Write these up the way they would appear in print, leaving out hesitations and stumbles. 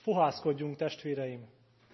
Fohászkodjunk, testvéreim!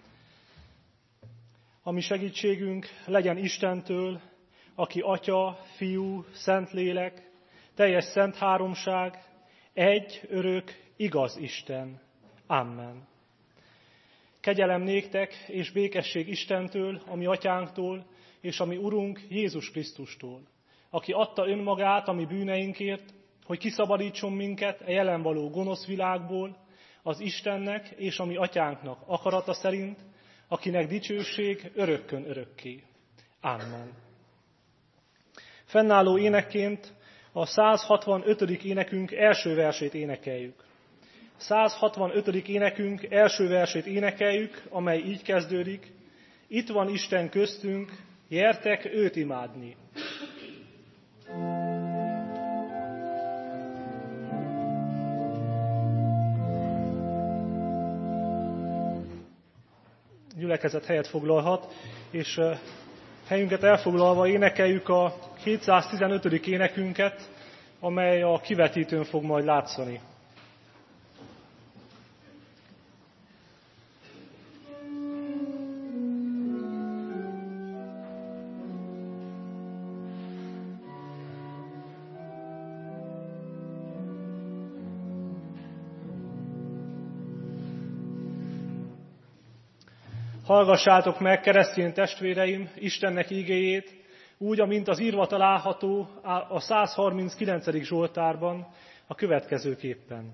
A mi segítségünk legyen Istentől, aki Atya, Fiú, Szentlélek, teljes szent háromság, egy, örök, igaz Isten. Amen. Kegyelem néktek és békesség Istentől, a mi atyánktól, és a mi Urunk Jézus Krisztustól, aki adta önmagát a mi bűneinkért, hogy kiszabadítson minket a jelen való gonosz világból, az Istennek és a mi atyánknak akarata szerint, akinek dicsőség örökkön örökké. Amen. Fennálló énekként a 165. énekünk első versét énekeljük. 165. énekünk első versét énekeljük, amely így kezdődik: Itt van Isten köztünk, gyertek őt imádni. Gyülekezet helyet foglalhat, és helyünket elfoglalva énekeljük a 215. énekünket, amely a kivetítőn fog majd látszani. Hallgassátok meg, keresztény testvéreim, Istennek ígéjét, úgy, amint az írva található a 139. Zsoltárban a következőképpen.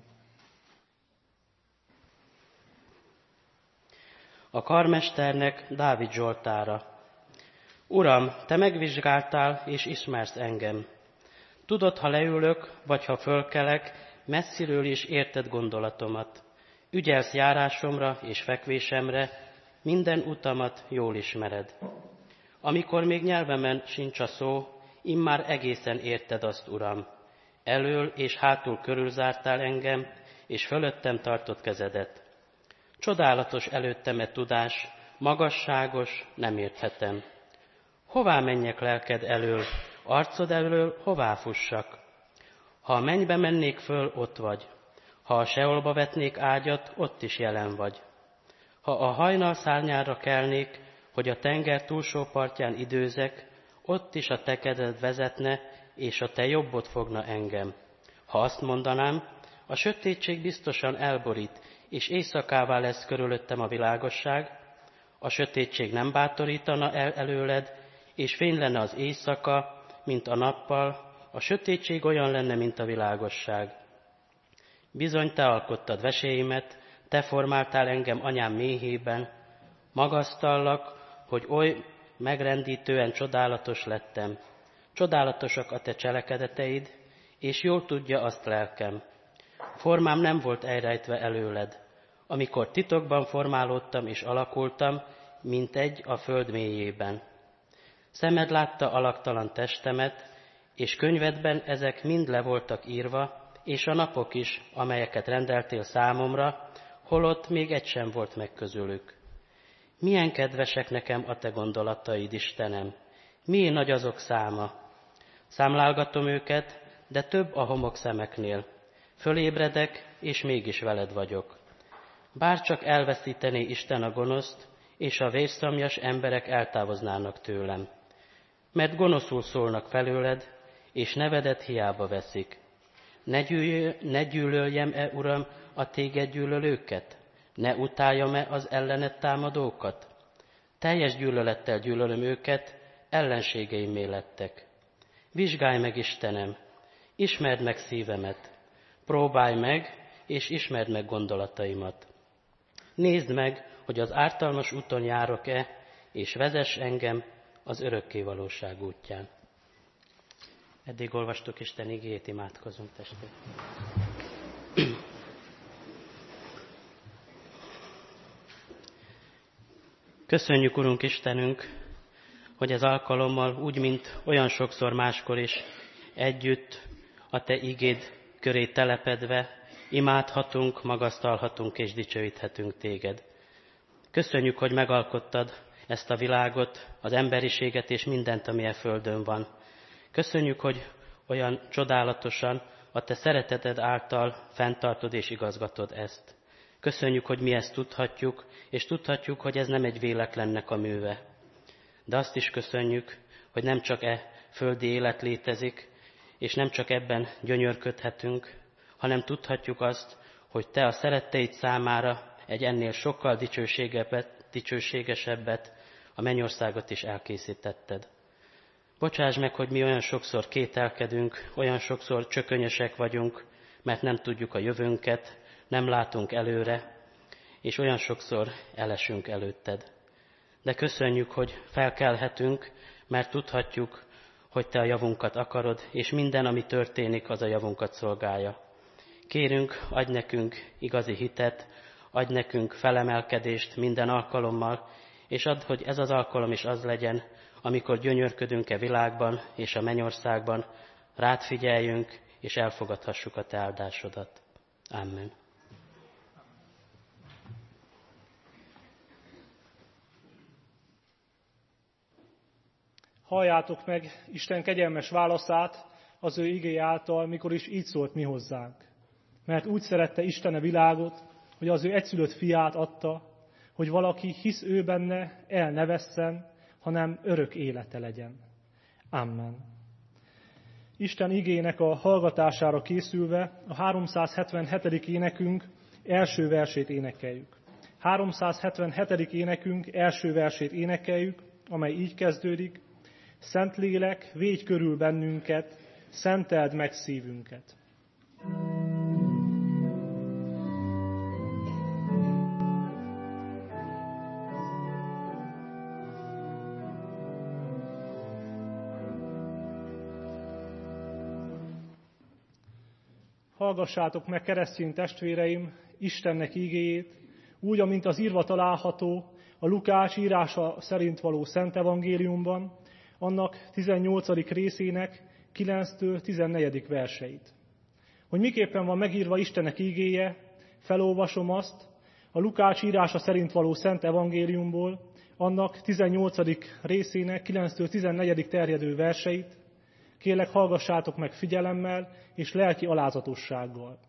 A karmesternek Dávid zsoltára. Uram, te megvizsgáltál és ismersz engem. Tudod, ha leülök, vagy ha fölkelek, messziről is érted gondolatomat. Ügyelsz járásomra és fekvésemre, minden utamat jól ismered. Amikor még nyelvemen sincs a szó, immár egészen érted azt, Uram. Elől és hátul körülzártál engem, és fölöttem tartott kezedet. Csodálatos előttem e tudás, magasságos, nem érthetem. Hová menjek lelked elől, arcod elől hová fussak? Ha a mennybe mennék föl, ott vagy. Ha a Seolba vetnék ágyat, ott is jelen vagy. Ha a hajnal szárnyára kelnék, hogy a tenger túlsó partján időzek, ott is a te kezed vezetne, és a te jobbod fogna engem. Ha azt mondanám, a sötétség biztosan elborít, és éjszakává lesz körülöttem a világosság, a sötétség nem bátorítana el előled, és fény lenne az éjszaka, mint a nappal, a sötétség olyan lenne, mint a világosság. Bizony te alkottad veséimet, te formáltál engem anyám méhében, magasztallak, hogy oly megrendítően csodálatos lettem. Csodálatosak a te cselekedeteid, és jól tudja azt lelkem. Formám nem volt elrejtve előled. Amikor titokban formálódtam és alakultam, mint egy a föld mélyében. Szemed látta alaktalan testemet, és könyvedben ezek mind le voltak írva, és a napok is, amelyeket rendeltél számomra, holott még egy sem volt meg közülük. Milyen kedvesek nekem a te gondolataid, Istenem! Milyen nagy azok száma! Számlálgatom őket, de több a homokszemeknél. Fölébredek, és mégis veled vagyok. Bárcsak elveszítené Isten a gonoszt, és a vérszomjas emberek eltávoznának tőlem. Mert gonoszul szólnak felőled, és nevedet hiába veszik. Ne gyűlöljem-e, Uram, a téged gyűlölőket? Ne utáljam-e az ellened támadókat? Teljes gyűlölettel gyűlölöm őket, ellenségeimé lettek. Vizsgálj meg, Istenem, ismerd meg szívemet, próbálj meg, és ismerd meg gondolataimat. Nézd meg, hogy az ártalmas úton járok-e, és vezess engem az örökkévalóság útján. Eddig olvastuk Isten igéjét, imádkozunk, testvérek. Köszönjük, Urunk Istenünk, hogy ez alkalommal, úgy, mint olyan sokszor máskor is, együtt a Te igéd köré telepedve imádhatunk, magasztalhatunk és dicsőíthetünk Téged. Köszönjük, hogy megalkottad ezt a világot, az emberiséget és mindent, ami e földön van. Köszönjük, hogy olyan csodálatosan a Te szereteted által fenntartod és igazgatod ezt. Köszönjük, hogy mi ezt tudhatjuk, és tudhatjuk, hogy ez nem egy véletlennek a műve. De azt is köszönjük, hogy nem csak földi élet létezik, és nem csak ebben gyönyörködhetünk, hanem tudhatjuk azt, hogy Te a szeretteid számára egy ennél sokkal dicsőségesebbet, a mennyországot is elkészítetted. Bocsáss meg, hogy mi olyan sokszor kételkedünk, olyan sokszor csökönyösek vagyunk, mert nem tudjuk a jövőnket, nem látunk előre, és olyan sokszor elesünk előtted. De köszönjük, hogy felkelhetünk, mert tudhatjuk, hogy Te a javunkat akarod, és minden, ami történik, az a javunkat szolgálja. Kérünk, adj nekünk igazi hitet, adj nekünk felemelkedést minden alkalommal, és add, hogy ez az alkalom is az legyen, amikor gyönyörködünk világban és a mennyországban, rád figyeljünk, és elfogadhassuk a Te áldásodat. Amen. Halljátok meg Isten kegyelmes válaszát az ő igéje által, mikor is így szólt mi hozzánk. Mert úgy szerette Isten a világot, hogy az ő egyszülött fiát adta, hogy valaki hisz ő benne, el ne vesszen, hanem örök élete legyen. Amen. Isten igének a hallgatására készülve a 377. énekünk első versét énekeljük. 377. énekünk első versét énekeljük, amely így kezdődik: Szentlélek, védj körül bennünket, szenteld meg szívünket. Hallgassátok meg, keresztény testvéreim, Istennek igéjét, úgy, amint az írva található a Lukács írása szerint való Szent Evangéliumban, annak 18. részének 9-től 14. verseit. Hogy miképpen van megírva Istennek igéje, felolvasom azt a Lukács írása szerint való Szent Evangéliumból, annak 18. részének 9-től 14. terjedő verseit. Kérlek, hallgassátok meg figyelemmel és lelki alázatossággal.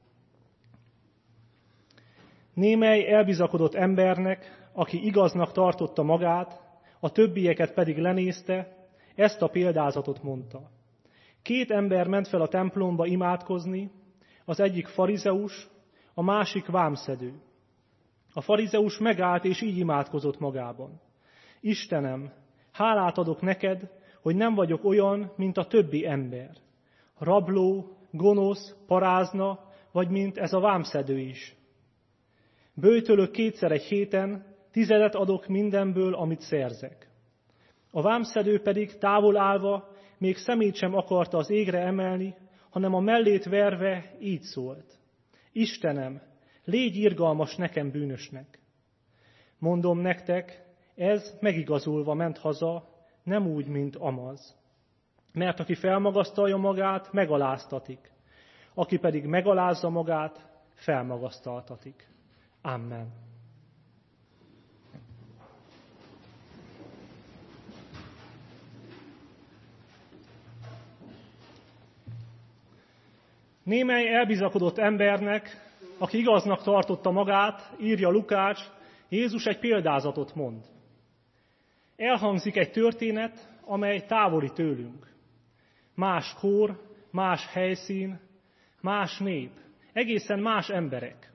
Némely elbizakodott embernek, aki igaznak tartotta magát, a többieket pedig lenézte, ezt a példázatot mondta. 2 ember ment fel a templomba imádkozni, az egyik farizeus, a másik vámszedő. A farizeus megállt és így imádkozott magában. Istenem, hálát adok neked, hogy nem vagyok olyan, mint a többi ember. Rabló, gonosz, parázna, vagy mint ez a vámszedő is. Böjtölök 2-szer egy héten, 10 adok mindenből, amit szerzek. A vámszedő pedig távol állva még szemét sem akarta az égre emelni, hanem a mellét verve így szólt. Istenem, légy irgalmas nekem bűnösnek. Mondom nektek, ez megigazulva ment haza, nem úgy, mint Amaz. Mert aki felmagasztalja magát, megaláztatik. Aki pedig megalázza magát, felmagasztaltatik. Amen. Némely elbizakodott embernek, aki igaznak tartotta magát, írja Lukács, Jézus egy példázatot mond. Elhangzik egy történet, amely távoli tőlünk. Más kor, más helyszín, más nép, egészen más emberek.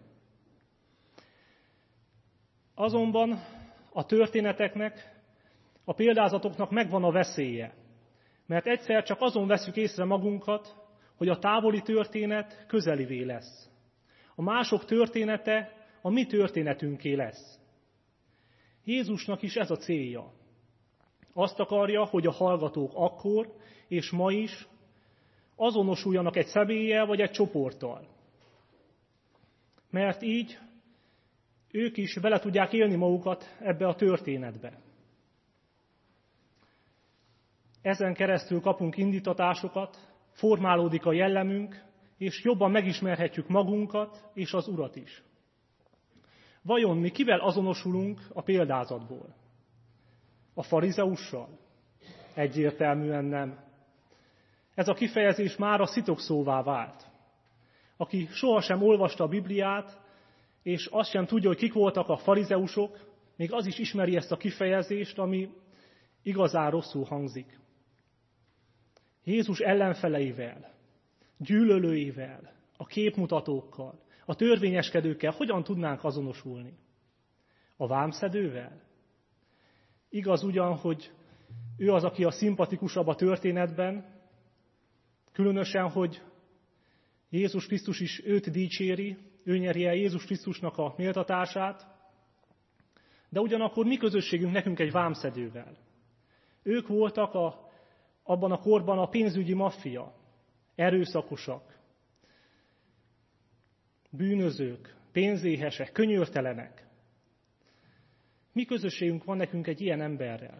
Azonban a történeteknek, a példázatoknak megvan a veszélye, mert egyszer csak azon veszük észre magunkat, hogy a távoli történet közelivé lesz. A mások története a mi történetünké lesz. Jézusnak is ez a célja. Azt akarja, hogy a hallgatók akkor és ma is azonosuljanak egy személlyel vagy egy csoporttal. Mert így ők is bele tudják élni magukat ebbe a történetbe. Ezen keresztül kapunk indítatásokat, formálódik a jellemünk, és jobban megismerhetjük magunkat és az Urat is. Vajon mi kivel azonosulunk a példázatból? A farizeussal? Egyértelműen nem. Ez a kifejezés már a szitokszóvá vált. Aki sohasem olvasta a Bibliát, és azt sem tudja, hogy kik voltak a farizeusok, még az is ismeri ezt a kifejezést, ami igazán rosszul hangzik. Jézus ellenfeleivel, gyűlölőivel, a képmutatókkal, a törvényeskedőkkel hogyan tudnánk azonosulni? A vámszedővel? Igaz ugyan, hogy ő az, aki a szimpatikusabb a történetben, különösen, hogy Jézus Krisztus is őt dicséri, ő nyeri el Jézus Krisztusnak a méltatását, de ugyanakkor mi közösségünk nekünk egy vámszedővel? Ők voltak abban a korban a pénzügyi maffia, erőszakosak, bűnözők, pénzéhesek, könyörtelenek. Mi közösségünk van nekünk egy ilyen emberrel?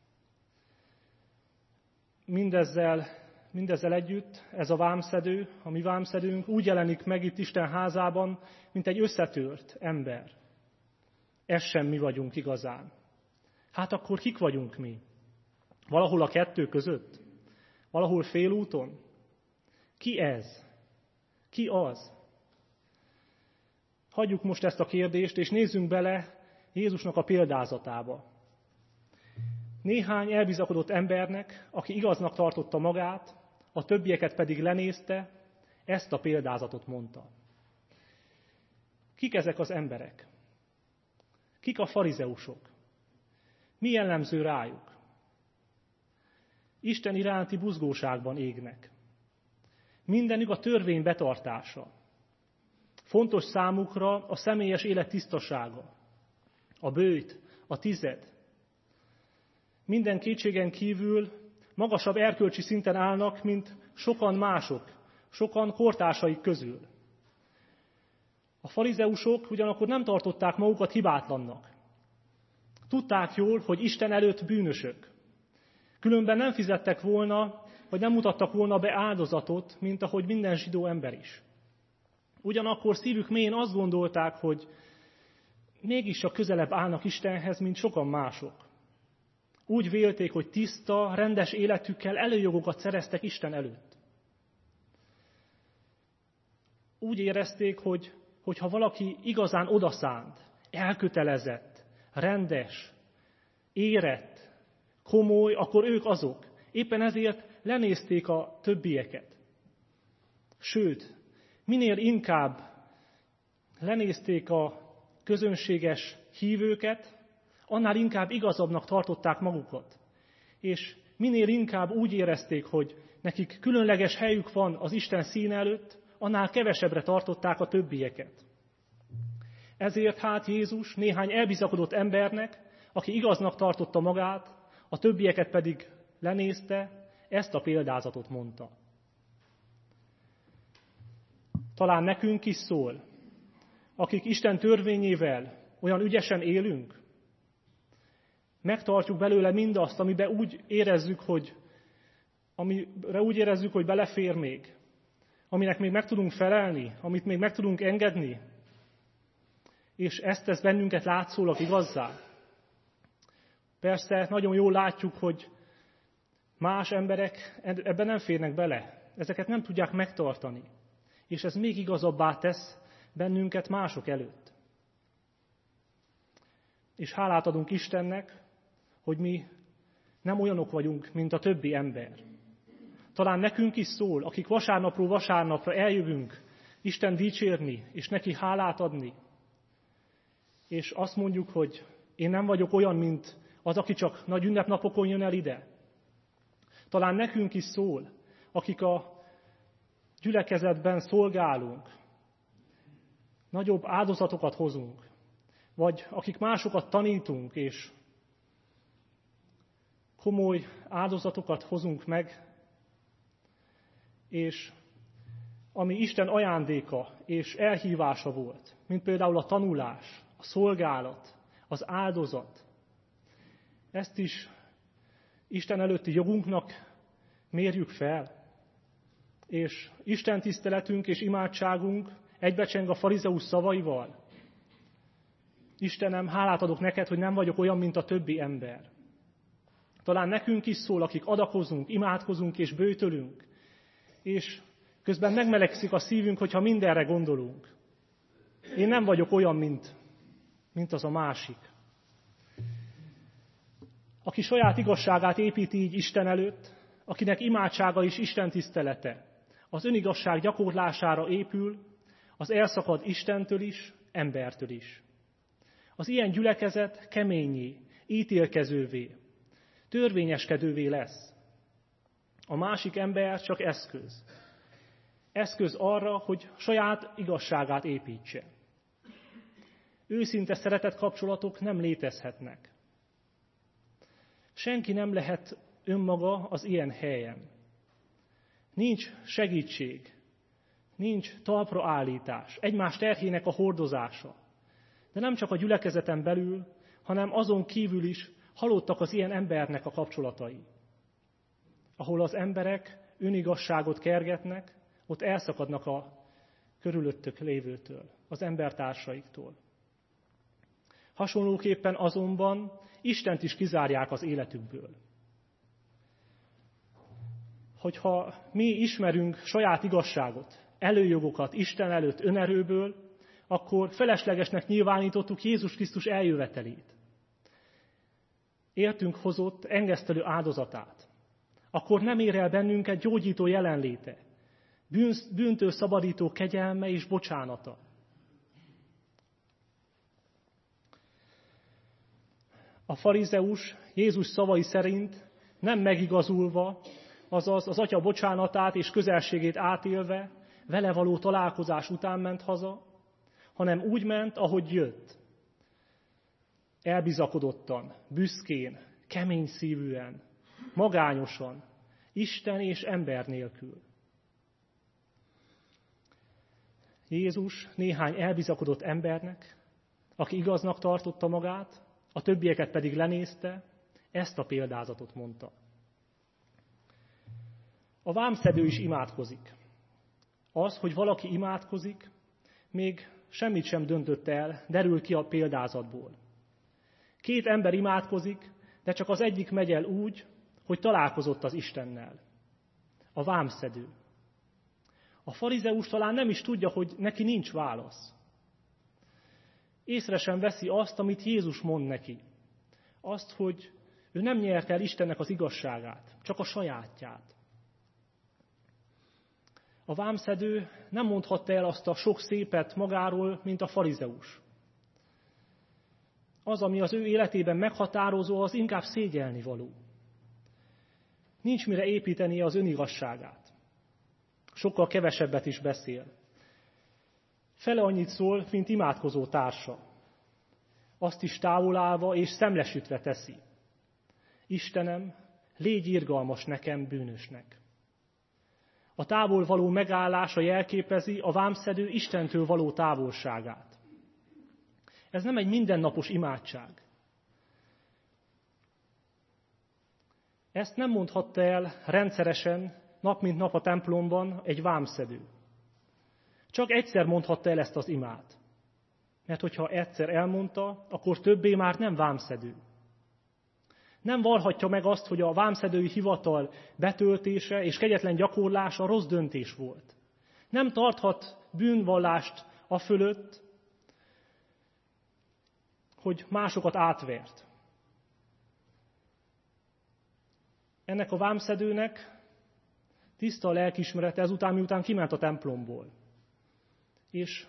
Mindezzel együtt ez a vámszedő, a mi vámszedőnk úgy jelenik meg itt Isten házában, mint egy összetört ember. Ez sem mi vagyunk igazán. Hát akkor kik vagyunk mi? Valahol a kettő között? Valahol félúton? Ki ez? Ki az? Hagyjuk most ezt a kérdést, és nézzünk bele Jézusnak a példázatába. Néhány elbizakodott embernek, aki igaznak tartotta magát, a többieket pedig lenézte, ezt a példázatot mondta. Kik ezek az emberek? Kik a farizeusok? Mi jellemző rájuk? Isten iránti buzgóságban égnek. Mindenük a törvény betartása. Fontos számukra a személyes élet tisztasága, a bőjt, a tized. Minden kétségen kívül magasabb erkölcsi szinten állnak, mint sokan mások, sokan kortársaik közül. A farizeusok ugyanakkor nem tartották magukat hibátlannak. Tudták jól, hogy Isten előtt bűnösök. Különben nem fizettek volna, vagy nem mutattak volna be áldozatot, mint ahogy minden zsidó ember is. Ugyanakkor szívük mélyén azt gondolták, hogy mégis a közelebb állnak Istenhez, mint sokan mások. Úgy vélték, hogy tiszta, rendes életükkel előjogokat szereztek Isten előtt. Úgy érezték, hogy ha valaki igazán odaszánt, elkötelezett, rendes, érett, komoly, akkor ők azok. Éppen ezért lenézték a többieket. Sőt, minél inkább lenézték a közönséges hívőket, annál inkább igazabbnak tartották magukat. És minél inkább úgy érezték, hogy nekik különleges helyük van az Isten színe előtt, annál kevesebbre tartották a többieket. Ezért hát Jézus néhány elbizakodott embernek, aki igaznak tartotta magát, a többieket pedig lenézte, ezt a példázatot mondta. Talán nekünk is szól, akik Isten törvényével olyan ügyesen élünk, megtartjuk belőle mindazt, amire úgy érezzük, hogy belefér még, aminek még meg tudunk felelni, amit még meg tudunk engedni, és ezt tesz bennünket látszólag igazzá. Persze nagyon jól látjuk, hogy más emberek ebben nem férnek bele, ezeket nem tudják megtartani, és ez még igazabbá tesz bennünket mások előtt. És hálát adunk Istennek, hogy mi nem olyanok vagyunk, mint a többi ember. Talán nekünk is szól, akik vasárnapról vasárnapra eljövünk Isten dicsérni, és neki hálát adni. És azt mondjuk, hogy én nem vagyok olyan, mint az, aki csak nagy ünnepnapokon jön el ide. Talán nekünk is szól, akik a gyülekezetben szolgálunk, nagyobb áldozatokat hozunk, vagy akik másokat tanítunk, és komoly áldozatokat hozunk meg, és ami Isten ajándéka és elhívása volt, mint például a tanulás, a szolgálat, az áldozat. Ezt is Isten előtti jogunknak mérjük fel, és Isten tiszteletünk és imádságunk egybecseng a farizeus szavaival. Istenem, hálát adok neked, hogy nem vagyok olyan, mint a többi ember. Talán nekünk is szól, akik adakozunk, imádkozunk és böjtölünk, és közben megmelegszik a szívünk, hogyha mindenre gondolunk. Én nem vagyok olyan, mint az a másik. Aki saját igazságát építi így Isten előtt, akinek imádsága és Isten tisztelete az önigazság gyakorlására épül, az elszakad Istentől is, embertől is. Az ilyen gyülekezet keményé, ítélkezővé, törvényeskedővé lesz. A másik ember csak eszköz. Eszköz arra, hogy saját igazságát építse. Őszinte szeretett kapcsolatok nem létezhetnek. Senki nem lehet önmaga az ilyen helyen. Nincs segítség, nincs talpraállítás, egymás terhének a hordozása. De nem csak a gyülekezeten belül, hanem azon kívül is halottak az ilyen embernek a kapcsolatai. Ahol az emberek önigazságot kergetnek, ott elszakadnak a körülöttük lévőtől, az embertársaiktól. Hasonlóképpen azonban Istent is kizárják az életükből. Hogyha mi ismerünk saját igazságot, előjogokat Isten előtt önerőből, akkor feleslegesnek nyilvánítottuk Jézus Krisztus eljövetelét. Értünk hozott engesztelő áldozatát. Akkor nem ér el bennünket gyógyító jelenléte, bűntől szabadító kegyelme és bocsánata. A farizeus Jézus szavai szerint nem megigazulva, azaz az Atya bocsánatát és közelségét átélve, vele való találkozás után ment haza, hanem úgy ment, ahogy jött. Elbizakodottan, büszkén, kemény szívűen, magányosan, Isten és ember nélkül. Jézus néhány elbizakodott embernek, aki igaznak tartotta magát, a többieket pedig lenézte, ezt a példázatot mondta. A vámszedő is imádkozik. Az, hogy valaki imádkozik, még semmit sem döntött el, derül ki a példázatból. 2 ember imádkozik, de csak az egyik megy el úgy, hogy találkozott az Istennel. A vámszedő. A farizeus talán nem is tudja, hogy neki nincs válasz. Észre sem veszi azt, amit Jézus mond neki. Azt, hogy ő nem nyert el Istennek az igazságát, csak a sajátját. A vámszedő nem mondhatta el azt a sok szépet magáról, mint a farizeus. Az, ami az ő életében meghatározó, az inkább szégyelnivaló. Nincs mire építenie az önigazságát. Sokkal kevesebbet is beszél. Fele annyit szól, mint imádkozó társa. Azt is távol állva és szemlesütve teszi. Istenem, légy irgalmas nekem, bűnösnek. A távol való megállása jelképezi a vámszedő Istentől való távolságát. Ez nem egy mindennapos imádság. Ezt nem mondhatta el rendszeresen, nap mint nap a templomban egy vámszedő. Csak egyszer mondhatta el ezt az imát. Mert hogyha egyszer elmondta, akkor többé már nem vámszedő. Nem vallhatja meg azt, hogy a vámszedői hivatal betöltése és kegyetlen gyakorlása rossz döntés volt. Nem tarthat bűnvallást afölött, hogy másokat átvert. Ennek a vámszedőnek tiszta a lelkiismerete ezután, miután kiment a templomból. És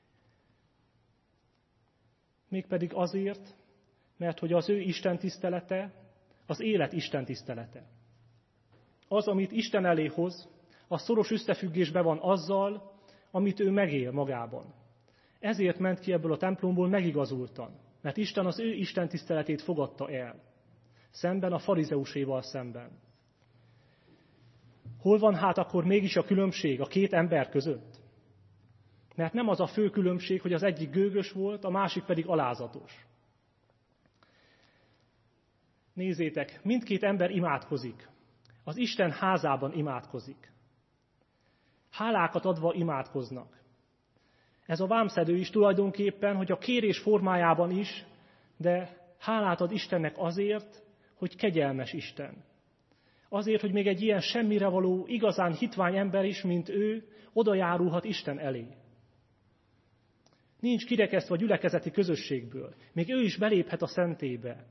mégpedig azért, mert hogy az ő Isten tisztelete, az élet Isten tisztelete. Az, amit Isten elé hoz, az szoros összefüggésben van azzal, amit ő megél magában. Ezért ment ki ebből a templomból megigazultan, mert Isten az ő Isten tiszteletét fogadta el, szemben a farizeuséval szemben. Hol van hát akkor mégis a különbség a 2 ember között? Mert nem az a fő különbség, hogy az egyik gőgös volt, a másik pedig alázatos. Nézzétek, mindkét ember imádkozik. Az Isten házában imádkozik. Hálákat adva imádkoznak. Ez a vámszedő is tulajdonképpen, hogy a kérés formájában is, de hálát ad Istennek azért, hogy kegyelmes Isten. Azért, hogy még egy ilyen semmire való, igazán hitvány ember is, mint ő, oda járulhat Isten elé. nincs kirekesztve a gyülekezeti közösségből. Még ő is beléphet a szentélybe.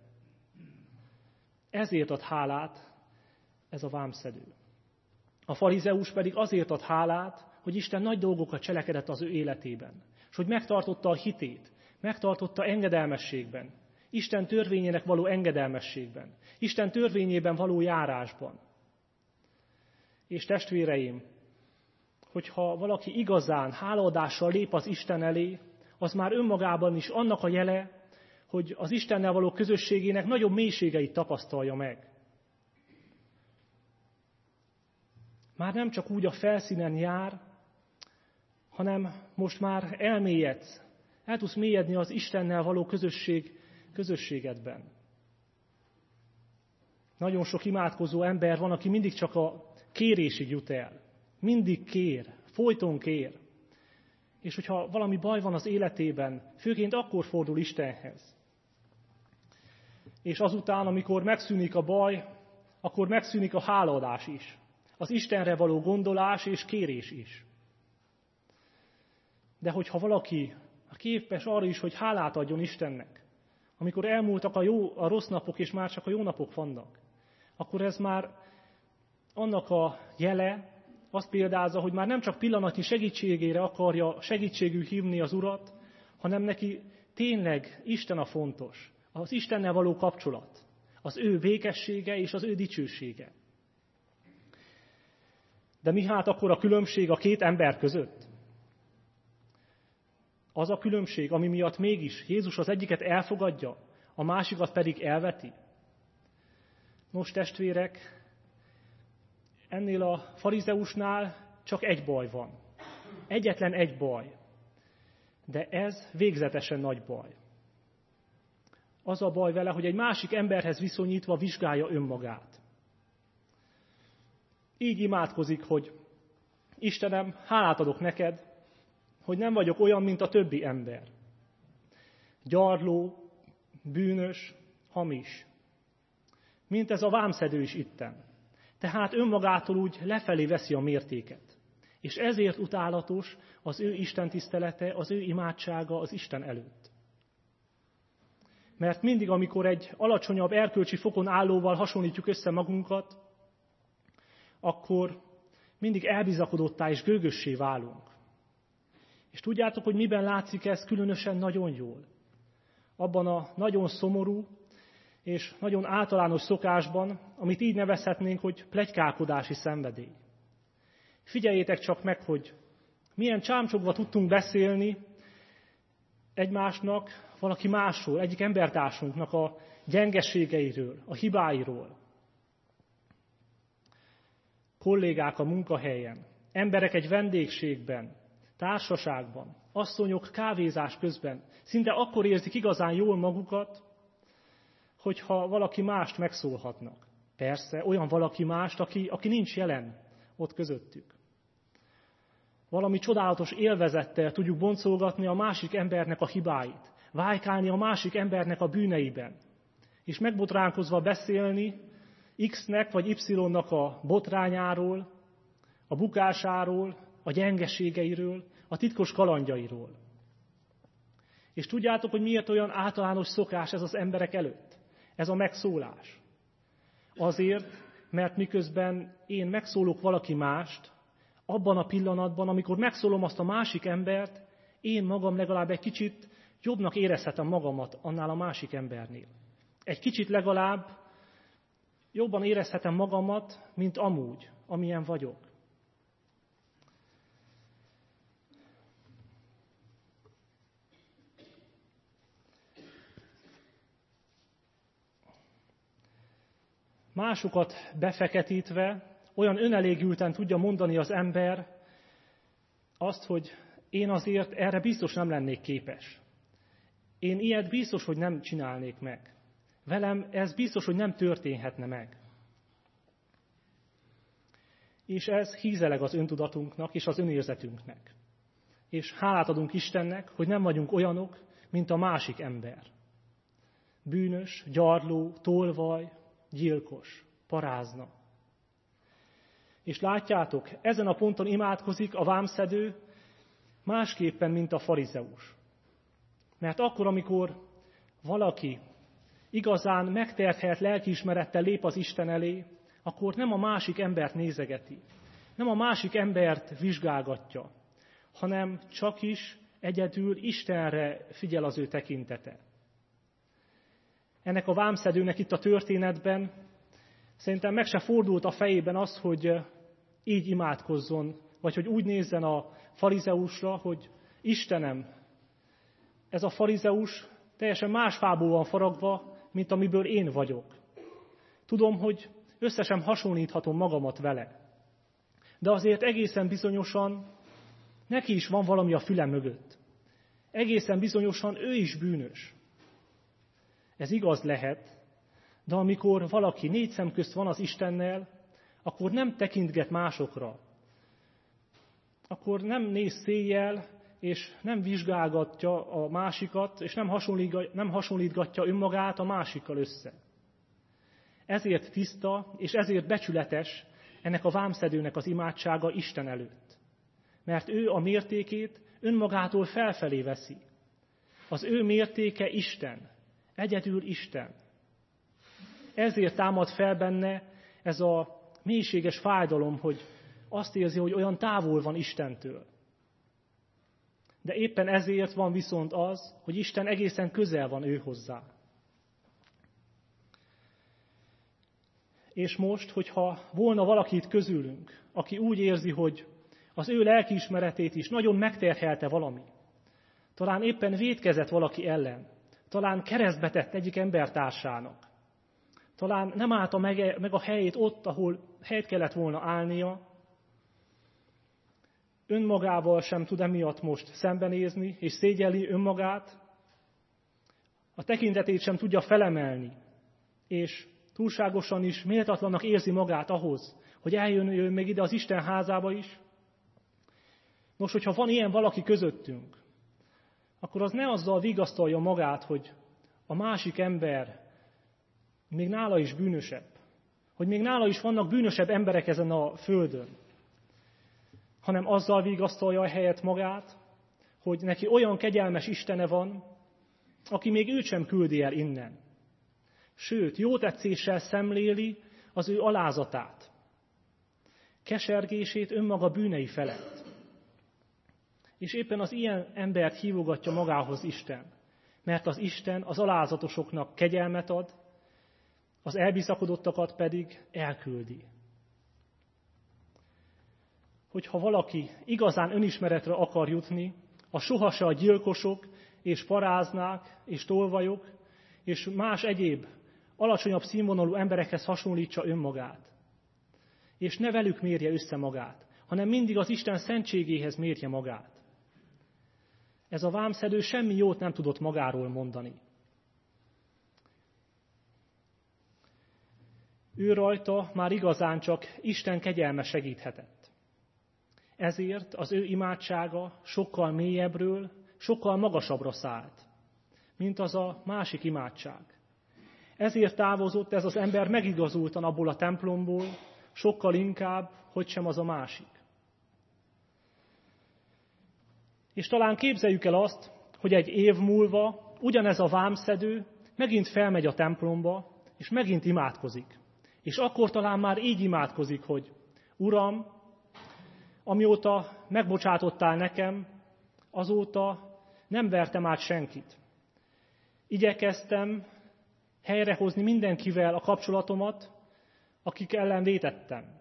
Ezért ad hálát ez a vámszedő. A farizeus pedig azért ad hálát, hogy Isten nagy dolgokat cselekedett az ő életében, és hogy megtartotta a hitét, megtartotta engedelmességben, Isten törvényének való engedelmességben, Isten törvényében való járásban. És testvéreim, hogyha valaki igazán hálaadással lép az Isten elé, az már önmagában is annak a jele, hogy az Istennel való közösségének nagyobb mélységeit tapasztalja meg. Már nem csak úgy a felszínen jár, hanem most már elmélyedsz, el tudsz mélyedni az Istennel való közösségedben. Nagyon sok imádkozó ember van, aki mindig csak a kérésig jut el. Mindig kér, folyton kér. És hogyha valami baj van az életében, főként akkor fordul Istenhez. És azután, amikor megszűnik a baj, akkor megszűnik a hálaadás is. Az Istenre való gondolás és kérés is. De hogyha valaki képes arra is, hogy hálát adjon Istennek, amikor elmúltak a rossz napok, és már csak a jó napok vannak, akkor ez már annak a jele, azt példázza, hogy már nem csak pillanatnyi segítségére akarja segítségül hívni az Urat, hanem neki tényleg Isten a fontos. Az Istennel való kapcsolat, az ő békessége és az ő dicsősége. De mi hát akkor a különbség a két ember között? Az a különbség, ami miatt mégis Jézus az egyiket elfogadja, a másikat pedig elveti? Nos, testvérek, ennél a farizeusnál csak egy baj van. Egyetlen egy baj. De ez végzetesen nagy baj. Az a baj vele, hogy egy másik emberhez viszonyítva vizsgálja önmagát. Így imádkozik, hogy Istenem, hálát adok neked, hogy nem vagyok olyan, mint a többi ember. Gyarló, bűnös, hamis. Mint ez a vámszedő is itten. Tehát önmagától úgy lefelé veszi a mértéket. És ezért utálatos az ő istentisztelete, az ő imádsága az Isten előtt. Mert mindig, amikor egy alacsonyabb erkölcsi fokon állóval hasonlítjuk össze magunkat, akkor mindig elbizakodottá és gőgössé válunk. És tudjátok, hogy miben látszik ez különösen nagyon jól? Abban a nagyon szomorú és nagyon általános szokásban, amit így nevezhetnénk, hogy pletykálkodási szenvedély. Figyeljétek csak meg, hogy milyen csámcsogva tudtunk beszélni egymásnak, valaki másról, egyik embertársunknak a gyengeségeiről, a hibáiról. Kollégák a munkahelyen, emberek egy vendégségben, társaságban, asszonyok kávézás közben szinte akkor érzik igazán jól magukat, hogyha valaki mást megszólhatnak. Persze, olyan valaki mást, aki nincs jelen ott közöttük. Valami csodálatos élvezettel tudjuk boncolgatni a másik embernek a hibáit, vájkálni a másik embernek a bűneiben, és megbotránkozva beszélni X-nek vagy Y-nak a botrányáról, a bukásáról, a gyengeségeiről, a titkos kalandjairól. És tudjátok, hogy miért olyan általános szokás ez az emberek előtt? Ez a megszólás. Azért, mert miközben én megszólok valaki mást, abban a pillanatban, amikor megszólom azt a másik embert, én magam legalább egy kicsit jobbnak érezhetem magamat annál a másik embernél. Egy kicsit legalább jobban érezhetem magamat, mint amúgy, amilyen vagyok. Másokat befeketítve, olyan önelégülten tudja mondani az ember azt, hogy én azért erre biztos nem lennék képes. Én ilyet biztos, hogy nem csinálnék meg. Velem ez biztos, hogy nem történhetne meg. És ez hízeleg az öntudatunknak és az önérzetünknek. És hálát adunk Istennek, hogy nem vagyunk olyanok, mint a másik ember. Bűnös, gyarló, tolvaj, gyilkos, parázna. És látjátok, ezen a ponton imádkozik a vámszedő másképpen, mint a farizeus. Mert akkor, amikor valaki igazán megterhelt lelkiismerettel lép az Isten elé, akkor nem a másik embert nézegeti, nem a másik embert vizsgálgatja, hanem csak is egyedül Istenre figyel az ő tekintete. Ennek a vámszedőnek itt a történetben szerintem meg se fordult a fejében az, hogy így imádkozzon, vagy hogy úgy nézzen a farizeusra, hogy Istenem, ez a farizeus teljesen más fából van faragva, mint amiből én vagyok. Tudom, hogy össze sem hasonlíthatom magamat vele. De azért egészen bizonyosan neki is van valami a füle mögött. Egészen bizonyosan ő is bűnös. Ez igaz lehet, de amikor valaki 4 szem közt van az Istennel, akkor nem tekintget másokra. Akkor nem néz széjjel, és nem vizsgálgatja a másikat, és nem hasonlítgatja önmagát a másikkal össze. Ezért tiszta, és ezért becsületes ennek a vámszedőnek az imádsága Isten előtt. Mert ő a mértékét önmagától felfelé veszi. Az ő mértéke Isten, egyedül Isten. Ezért támad fel benne ez a mélységes fájdalom, hogy azt érzi, hogy olyan távol van Istentől. De éppen ezért van viszont az, hogy Isten egészen közel van ő hozzá. És most, hogyha volna valaki itt közülünk, aki úgy érzi, hogy az ő lelkiismeretét is nagyon megterhelte valami, talán éppen vétkezett valaki ellen, talán keresztbe tett egyik embertársának, talán nem állta meg a helyét ott, ahol helyt kellett volna állnia, önmagával sem tud emiatt most szembenézni, és szégyelli önmagát, a tekintetét sem tudja felemelni, és túlságosan is méltatlannak érzi magát ahhoz, hogy eljön még ide az Isten házába is. Nos, hogyha van ilyen valaki közöttünk, akkor az ne azzal vigasztalja magát, hogy a másik ember még nála is bűnösebb, hogy még nála is vannak bűnösebb emberek ezen a földön, hanem azzal vigasztalja helyett magát, hogy neki olyan kegyelmes Istene van, aki még őt sem küldi el innen. Sőt, jótetszéssel szemléli az ő alázatát, kesergését önmaga bűnei felett. És éppen az ilyen embert hívogatja magához Isten, mert az Isten az alázatosoknak kegyelmet ad, az elbiszakodottakat pedig elküldi. Hogyha valaki igazán önismeretre akar jutni, a sohasem a gyilkosok és paráznák és tolvajok és más egyéb alacsonyabb színvonalú emberekhez hasonlítsa önmagát. És ne velük mérje össze magát, hanem mindig az Isten szentségéhez mérje magát. Ez a vámszedő semmi jót nem tudott magáról mondani. Ő rajta már igazán csak Isten kegyelme segíthetett. Ezért az ő imádsága sokkal mélyebbről, sokkal magasabbra szállt, mint az a másik imádság. Ezért távozott ez az ember megigazultan abból a templomból, sokkal inkább, hogy sem az a másik. És talán képzeljük el azt, hogy egy év múlva ugyanez a vámszedő megint felmegy a templomba, és megint imádkozik. És akkor talán már így imádkozik, hogy Uram, amióta megbocsátottál nekem, azóta nem vertem át senkit. Igyekeztem helyrehozni mindenkivel a kapcsolatomat, akik ellen vétettem.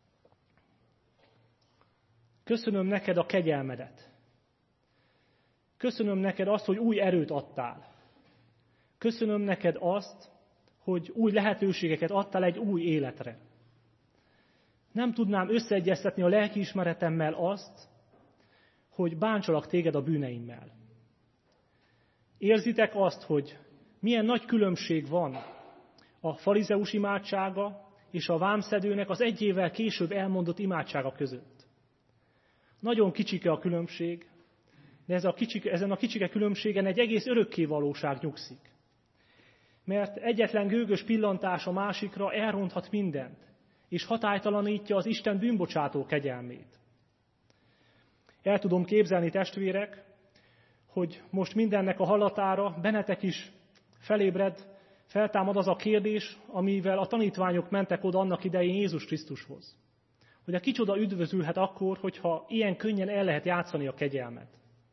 Köszönöm neked a kegyelmedet. Köszönöm neked azt, hogy új erőt adtál. Köszönöm neked azt, hogy új lehetőségeket adtál egy új életre. Nem tudnám összeegyeztetni a lelkiismeretemmel azt, hogy bántsalak téged a bűneimmel. Érzitek azt, hogy milyen nagy különbség van a farizeus imádsága és a vámszedőnek az 1 évvel később elmondott imádsága között. Nagyon kicsike a különbség, de ezen a kicsike különbségen egy egész örökké valóság nyugszik. Mert egyetlen gőgös pillantás a másikra elronthat mindent, és hatálytalanítja az Isten bűnbocsátó kegyelmét. El tudom képzelni, testvérek, hogy most mindennek a hallatára bennetek is feltámad az a kérdés, amivel a tanítványok mentek oda annak idején Jézus Krisztushoz. Hogy a kicsoda üdvözülhet akkor, hogyha ilyen könnyen el lehet játszani a kegyelmet.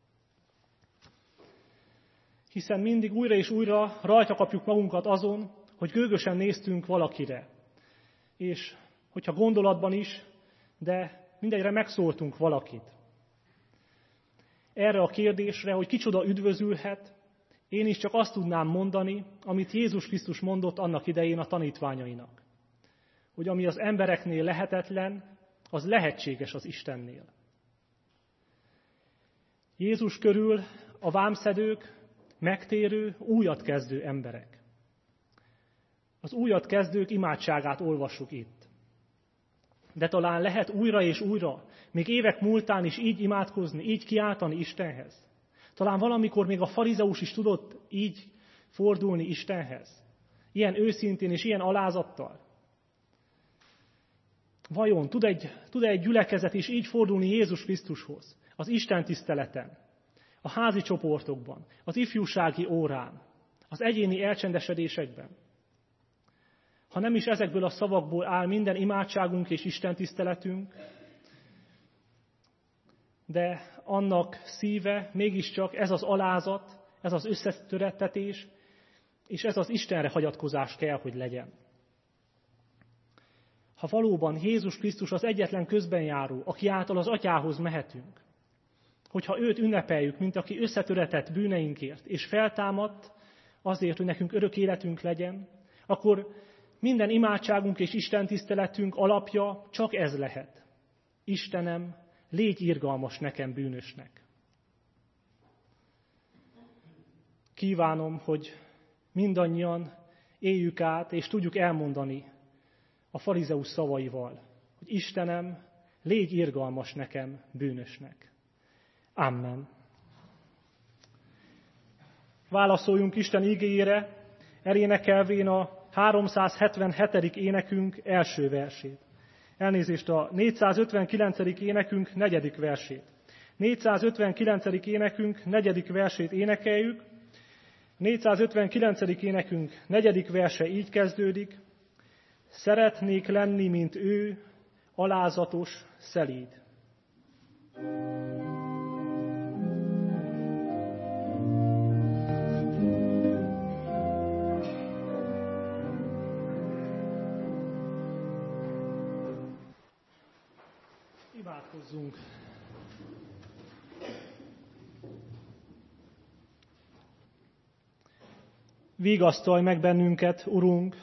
Hiszen mindig újra és újra rajta kapjuk magunkat azon, hogy gőgösen néztünk valakire. És hogyha gondolatban is, de mindegyre megszóltunk valakit. Erre a kérdésre, hogy kicsoda üdvözülhet, én is csak azt tudnám mondani, amit Jézus Krisztus mondott annak idején a tanítványainak. Hogy ami az embereknél lehetetlen, az lehetséges az Istennél. Jézus körül a vámszedők, megtérő, újat kezdő emberek. Az újat kezdők imádságát olvassuk itt. De talán lehet újra és újra, még évek múltán is így imádkozni, így kiáltani Istenhez. Talán valamikor még a farizeus is tudott így fordulni Istenhez. Ilyen őszintén és ilyen alázattal. Vajon tud egy gyülekezet is így fordulni Jézus Krisztushoz? Az Isten tiszteleten, a házi csoportokban, az ifjúsági órán, az egyéni elcsendesedésekben. Ha nem is ezekből a szavakból áll minden imádságunk és Isten tiszteletünk, de annak szíve mégiscsak ez az alázat, ez az összetörettetés, és ez az Istenre hagyatkozás kell, hogy legyen. Ha valóban Jézus Krisztus az egyetlen közbenjáró, aki által az Atyához mehetünk, hogyha őt ünnepeljük, mint aki összetöretett bűneinkért, és feltámadt azért, hogy nekünk örök életünk legyen, akkor minden imádságunk és Isten tiszteletünk alapja csak ez lehet. Istenem, légy irgalmas nekem bűnösnek. Kívánom, hogy mindannyian éljük át, és tudjuk elmondani a farizeus szavaival, hogy Istenem, légy irgalmas nekem bűnösnek. Amen. Válaszoljunk Isten igéjére, elénekelvén a 377. énekünk első versét. Elnézést, a 459. énekünk 4. versét. 459. énekünk 4. versét énekeljük. 459. énekünk 4. verse így kezdődik. Szeretnék lenni, mint ő, alázatos, szelíd. Imádkozzunk. Vigasztalj meg bennünket, Urunk.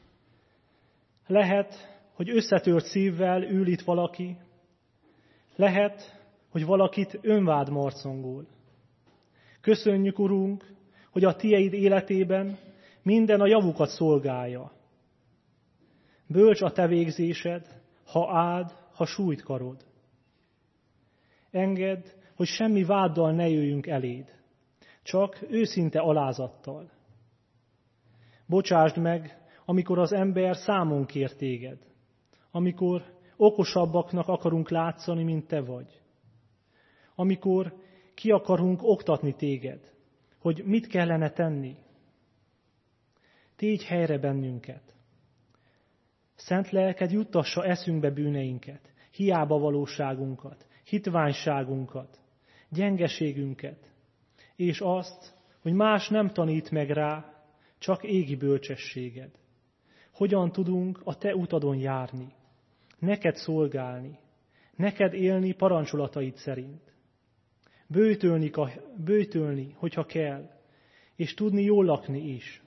Lehet, hogy összetört szívvel ül itt valaki. Lehet, hogy valakit önvád marcongol. Köszönjük, Urunk, hogy a Tieid életében minden a javukat szolgálja. Bölcs a Te végzésed, ha áld, ha sújt karod. Engedd, hogy semmi váddal ne jöjjünk eléd, csak őszinte alázattal. Bocsásd meg, amikor az ember számon kér téged, amikor okosabbaknak akarunk látszani, mint te vagy, amikor ki akarunk oktatni téged, hogy mit kellene tenni. Tégy helyre bennünket. Szent lelked juttassa eszünkbe bűneinket, hiába valóságunkat, hitványságunkat, gyengeségünket, és azt, hogy más nem tanít meg rá, csak égi bölcsességed. Hogyan tudunk a te utadon járni, neked szolgálni, neked élni parancsolataid szerint. Böjtölni, hogyha kell, és tudni jól lakni is.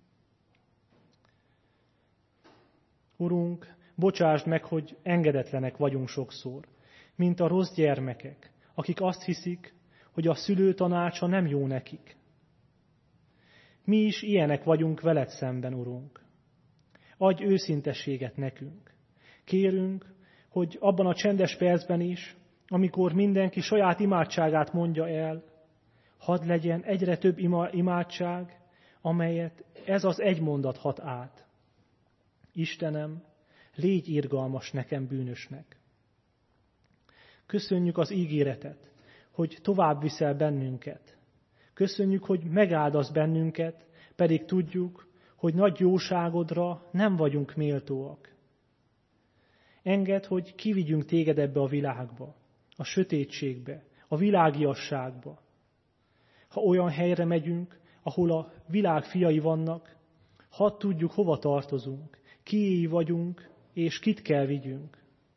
Urunk, bocsásd meg, hogy engedetlenek vagyunk sokszor, mint a rossz gyermekek, akik azt hiszik, hogy a szülő tanácsa nem jó nekik. Mi is ilyenek vagyunk veled szemben, Urunk. Adj őszintességet nekünk. Kérünk, hogy abban a csendes percben is, amikor mindenki saját imádságát mondja el, hadd legyen egyre több imádság, amelyet ez az egy mondat hat át. Istenem, légy irgalmas nekem bűnösnek. Köszönjük az ígéretet, hogy tovább viszel bennünket. Köszönjük, hogy megáldasz bennünket, pedig tudjuk, hogy nagy jóságodra nem vagyunk méltóak. Engedd, hogy kivigyünk téged ebbe a világba, a sötétségbe, a világiasságba. Ha olyan helyre megyünk, ahol a világ fiai vannak, hadd tudjuk, hova tartozunk, kiéi vagyunk, és kit kell vigyünk.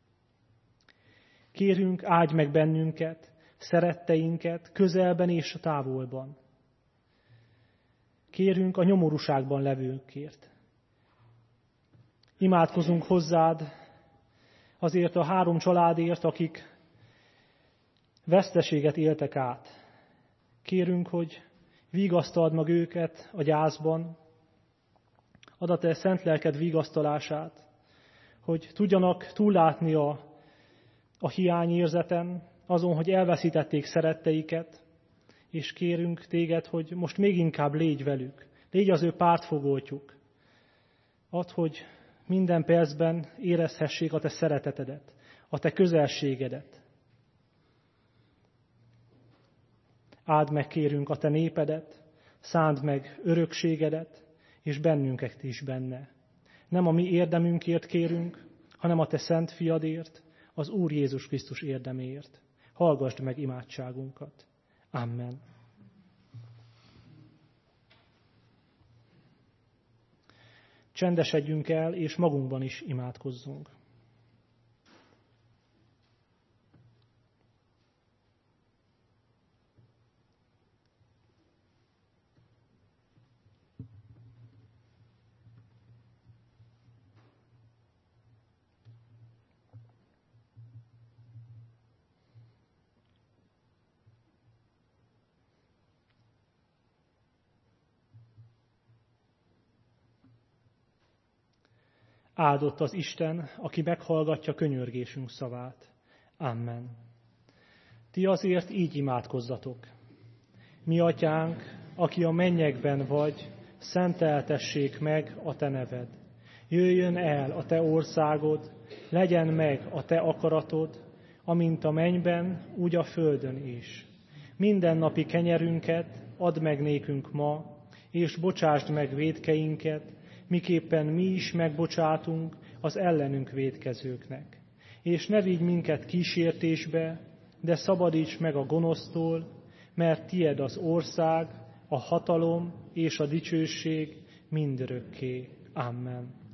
Kérünk, áldj meg bennünket, szeretteinket, közelben és a távolban. Kérünk a nyomorúságban levőkért. Imádkozunk hozzád azért a 3 családért, akik veszteséget éltek át. Kérünk, hogy vigasztald meg őket a gyászban, add a te szent lelked vigasztalását, hogy tudjanak túllátni a hiányérzeten, azon, hogy elveszítették szeretteiket, és kérünk téged, hogy most még inkább légy velük, légy az ő pártfogoltjuk. Add, hogy minden percben érezhessék a te szeretetedet, a te közelségedet. Áld meg, kérünk, a te népedet, szánd meg örökségedet, és bennünket is benne. Nem a mi érdemünkért kérünk, hanem a te szent fiadért, az Úr Jézus Krisztus érdeméért. Hallgasd meg imádságunkat. Amen. Csendesedjünk el, és magunkban is imádkozzunk. Áldott az Isten, aki meghallgatja könyörgésünk szavát. Amen. Ti azért így imádkozzatok. Mi atyánk, aki a mennyekben vagy, szenteltessék meg a te neved. Jöjjön el a te országod, legyen meg a te akaratod, amint a mennyben, úgy a földön is. Mindennapi kenyerünket add meg nékünk ma, és bocsásd meg vétkeinket, miképpen mi is megbocsátunk az ellenünk vétkezőknek. És ne vigy minket kísértésbe, de szabadíts meg a gonosztól, mert tied az ország, a hatalom és a dicsőség mindörökké. Amen.